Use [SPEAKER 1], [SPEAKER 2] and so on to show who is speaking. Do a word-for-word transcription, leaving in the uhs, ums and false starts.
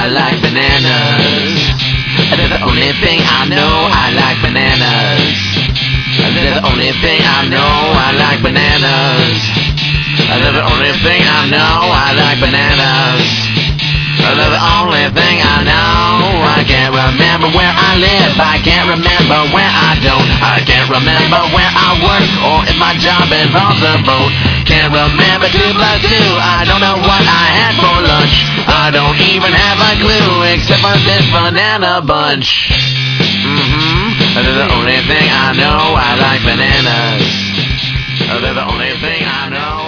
[SPEAKER 1] I like bananas. They're the only thing I know, I like bananas. They're the only thing I know, I like bananas. They're the only thing I know, I like bananas. They're the only thing I know. I can't remember where I live, I can't remember where I don't. I can't remember where I work, or if my job involves a boat. Can't remember two plus two, I don't know what I had for lunch. I don't even have a clue, except for this banana bunch. Mm-hmm. They're the only thing I know, I like bananas. They're the only thing I know.